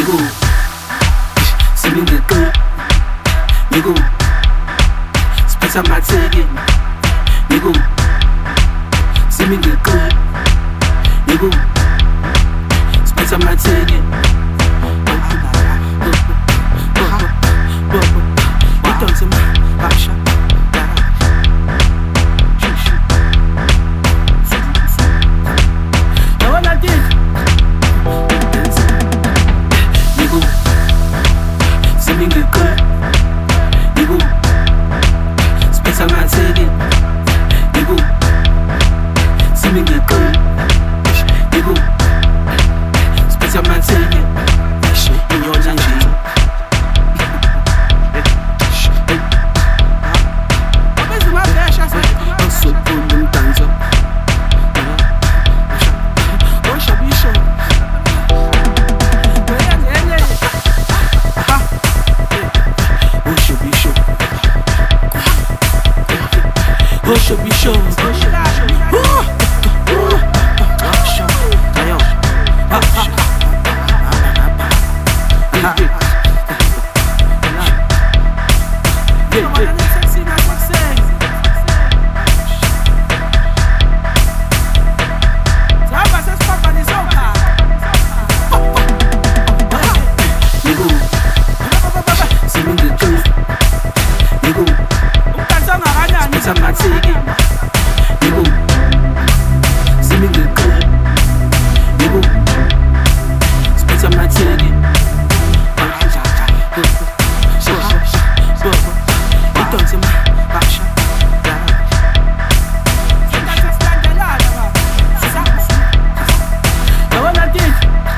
Nigga, see me get good. Nigga, spit on my ticket. Nigga, see me get good. Nigga, spit on my ticket. You done to me, Basha. Now what I did? Nigga, see me get good. Nigga, spit on my ticket. Nigga, see me get good. Nigga, spit on my ticket. In your lunch. Should be show. My ticket, nigga. See me get good, nigga. Spit on my ticket. You done to me, Basha. Now what I did?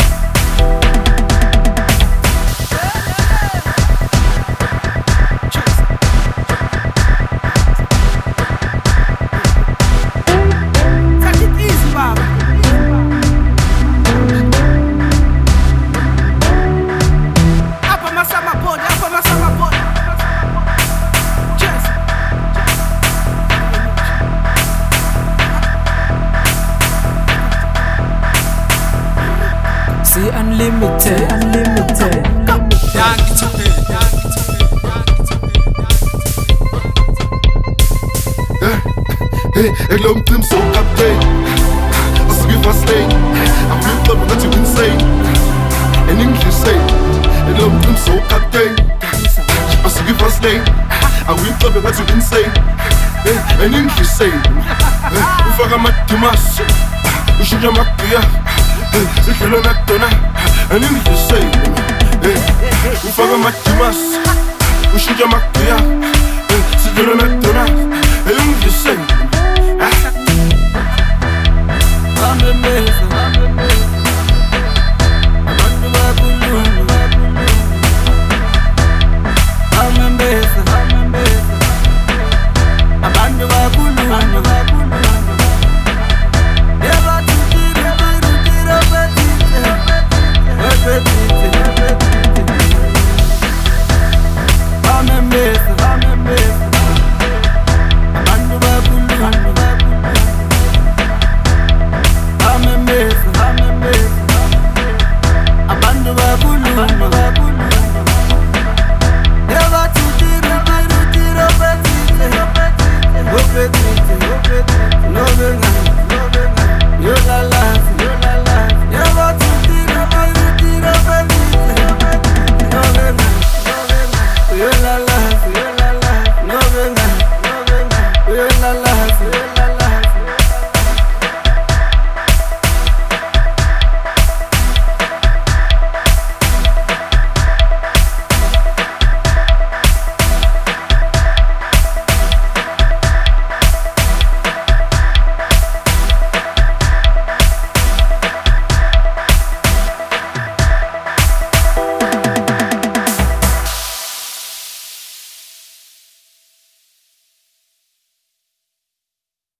See unlimited, unlimited. Ik loop hem zo kapitein. Als ik je vastleen, I'm built up that you insane. In English say, ik loop hem zo kapitein. Als ik je vastleen, I'm built up that you insane. In English say, we vangen met de mas. We should jam up here. Ik wil een actona. In English say, we vangen met de mas. We should jam up here. Ze willen met